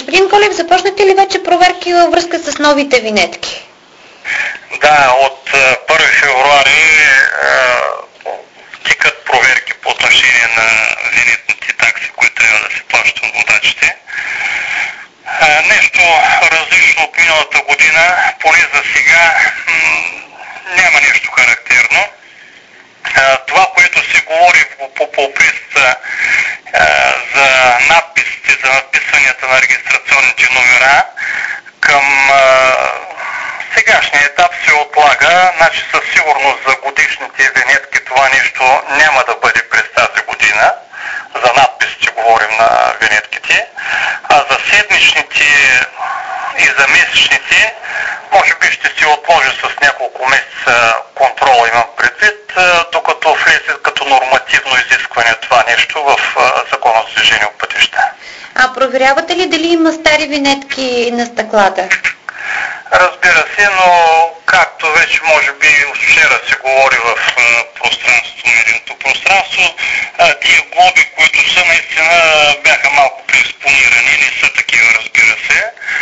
Господин Колев, започнате ли вече проверки във връзка с новите винетки? Да, от 1 февруари тикат проверки по отношение на винетните такси, които трябва да се плащат от водачите. Нещо различно от миналата година, поне за сега няма нещо характерно. Това, което се говори по пресата за надписите, за надписванията на регистрационните номера, към сегашния етап се отлага. Значи със сигурност за годишните винетки това нещо няма да бъде през тази година. За надписите говорим на винетките. А за седмичните и за месечните може би ще се отложи с няколко месеца контрола, имам предвид, докато влезе като нормативно изискване това нещо в Закона за движение по пътища. А проверявате ли дали има стари винетки на стъклата? Разбира се, но както вече може би вчера се говори в пространството, медийното пространство, тия глоби, които са наистина бяха малко преекспонирани, не са такива, разбира се.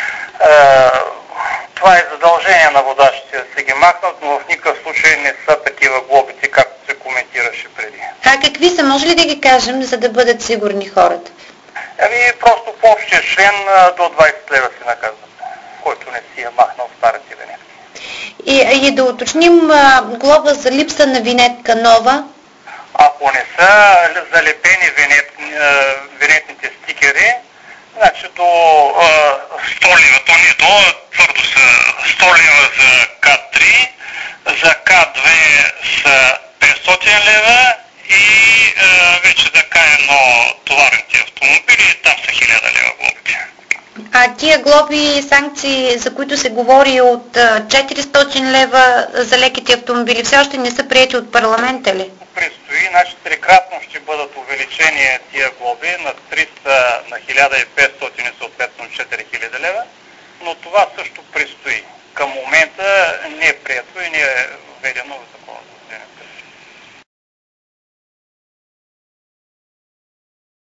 Това е задължение на водачите да се ги махнат, но в никакъв случай не са такива глобите, както се коментираше преди. А какви са? Може ли да ги кажем, за да бъдат сигурни хората? Просто по общия член до 20 лева се наказва, който не си е махнал старите винетки. И да уточним глоба за липса на винетка нова. Ако не са залепени винетните стикери, значи до 100 лева, то не до, твърдо са 100 лева за К3, за К2 са 500 лева и вече за К1 товарните автомобили, там са 1000 лева глобите. А тия глоби и санкции, за които се говори от 400 лева за леките автомобили, все още не са приети от парламента ли? Предстои, значи трикратно ще бъдат увеличени тия глоби на 300, на 1500 и съответно 4000 лева, но това също предстои. Към момента не е прието и